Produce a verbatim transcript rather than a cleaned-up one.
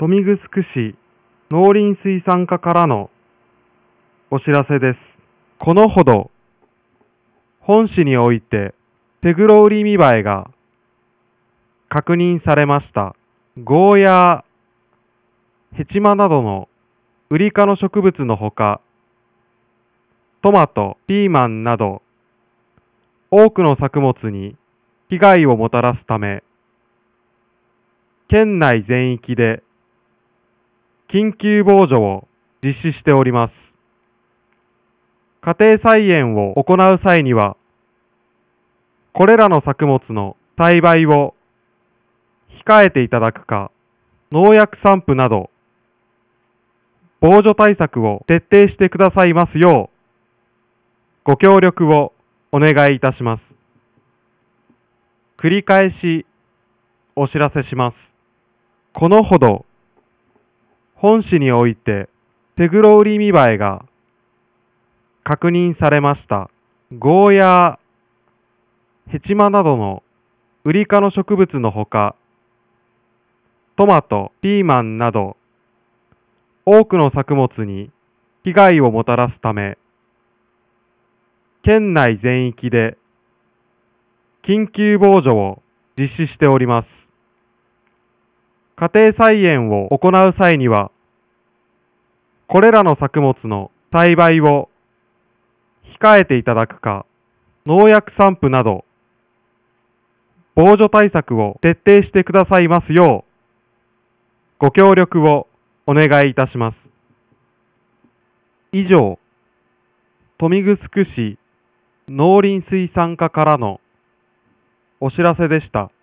豊見城市農林水産課からのお知らせです。このほど、本市において手黒売り見栄えが確認されました。ゴーヤー、ヘチマなどのウリ科の植物のほか、トマト、ピーマンなど多くの作物に被害をもたらすため、県内全域で緊急防除を実施しております。家庭菜園を行う際には、これらの作物の栽培を控えていただくか、農薬散布など防除対策を徹底してくださいますよう、ご協力をお願いいたします。繰り返しお知らせします。このほど、本市において手黒売り見栄えが確認されました。ゴーヤー、ヘチマなどのウリ科の植物のほか、トマト、ピーマンなど多くの作物に被害をもたらすため、県内全域で緊急防除を実施しております。家庭菜園を行う際には、これらの作物の栽培を控えていただくか、農薬散布など防除対策を徹底してくださいますよう、ご協力をお願いいたします。以上、豊見城市農林水産課からのお知らせでした。